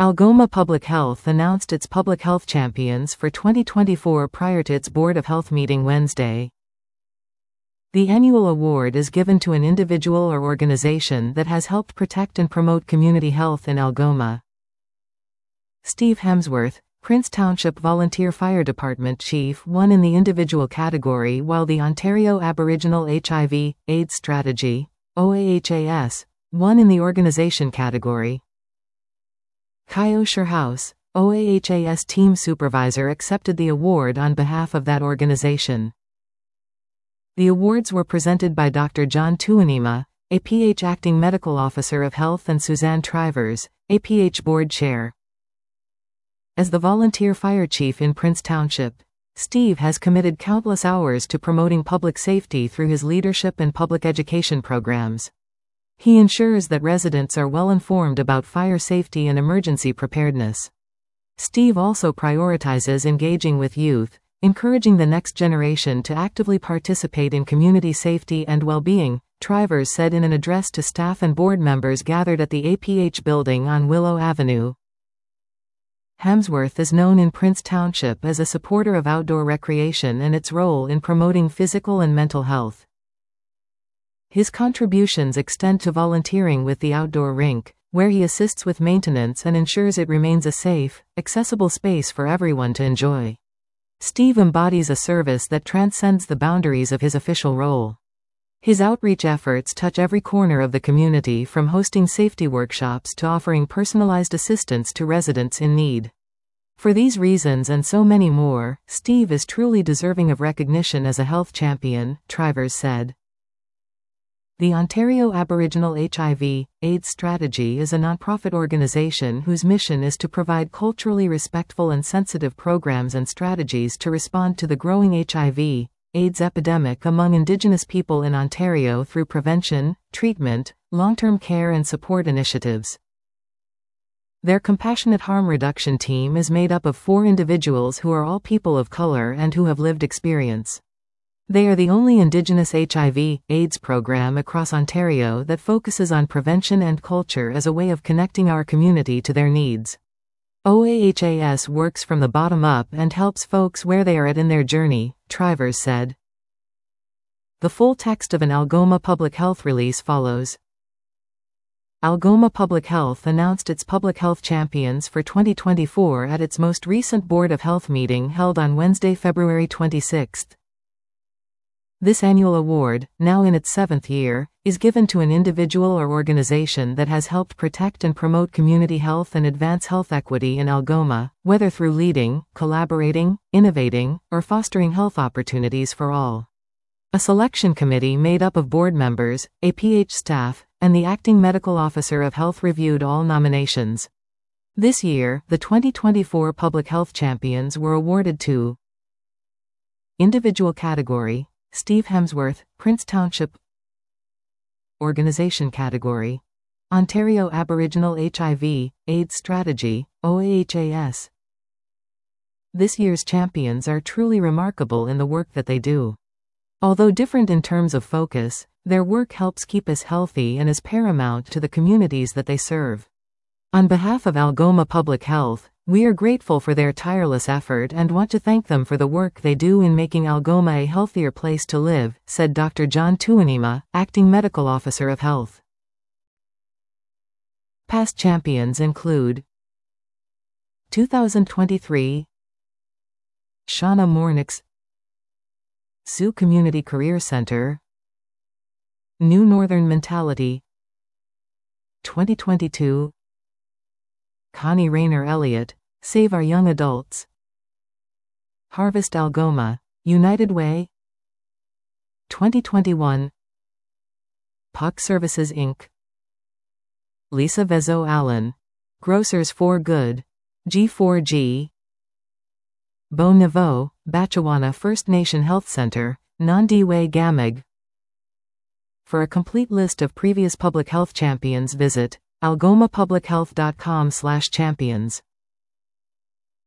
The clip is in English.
Algoma Public Health announced its Public Health Champions for 2024 prior to its Board of Health meeting Wednesday. The annual award is given to an individual or organization that has helped protect and promote community health in Algoma. Steve Hemsworth, Prince Township Volunteer Fire Department Chief, won in the individual category, while the Ontario Aboriginal HIV/AIDS Strategy, OAHAS, won in the organization category. Kyo Sherhouse, OAHAS Team Supervisor, accepted the award on behalf of that organization. The awards were presented by Dr. John Tuanima, APH Acting Medical Officer of Health, and Suzanne Trivers, APH Board Chair. As the volunteer fire chief in Prince Township, Steve has committed countless hours to promoting public safety through his leadership and public education programs. He ensures that residents are well informed about fire safety and emergency preparedness. Steve also prioritizes engaging with youth, encouraging the next generation to actively participate in community safety and well-being, Trivers said in an address to staff and board members gathered at the APH building on Willow Avenue. Hemsworth is known in Prince Township as a supporter of outdoor recreation and its role in promoting physical and mental health. His contributions extend to volunteering with the outdoor rink, where he assists with maintenance and ensures it remains a safe, accessible space for everyone to enjoy. Steve embodies a service that transcends the boundaries of his official role. His outreach efforts touch every corner of the community, from hosting safety workshops to offering personalized assistance to residents in need. For these reasons and so many more, Steve is truly deserving of recognition as a health champion, Trivers said. The Ontario Aboriginal HIV/AIDS Strategy is a nonprofit organization whose mission is to provide culturally respectful and sensitive programs and strategies to respond to the growing HIV/AIDS epidemic among Indigenous people in Ontario through prevention, treatment, long-term care and support initiatives. Their Compassionate Harm Reduction team is made up of 4 individuals who are all people of color and who have lived experience. They are the only Indigenous HIV/AIDS program across Ontario that focuses on prevention and culture as a way of connecting our community to their needs. OAHAS works from the bottom up and helps folks where they are at in their journey, Trivers said. The full text of an Algoma Public Health release follows. Algoma Public Health announced its Public Health Champions for 2024 at its most recent Board of Health meeting held on Wednesday, February 26. This annual award, now in its 7th year, is given to an individual or organization that has helped protect and promote community health and advance health equity in Algoma, whether through leading, collaborating, innovating, or fostering health opportunities for all. A selection committee made up of board members, APH staff, and the acting medical officer of health reviewed all nominations. This year, the 2024 Public Health Champions were awarded to Individual category, Steve Hemsworth, Prince Township. Organization category, Ontario Aboriginal HIV/AIDS Strategy, OAHAS. This year's champions are truly remarkable in the work that they do. Although different in terms of focus, their work helps keep us healthy and is paramount to the communities that they serve. On behalf of Algoma Public Health, we are grateful for their tireless effort and want to thank them for the work they do in making Algoma a healthier place to live, said Dr. John Tuanima, Acting Medical Officer of Health. Past champions include 2023 Shauna Mornix, Sioux Community Career Center, New Northern Mentality, 2022 Connie Rayner Elliott, Save Our Young Adults, Harvest Algoma, United Way, 2021 Puck Services Inc., Lisa Vezo Allen, Grocers for Good, G4G, Bon Niveau, Batchewana First Nation Health Center, Nandi-Way Gamig. For a complete list of previous public health champions, visit algomapublichealth.com/champions.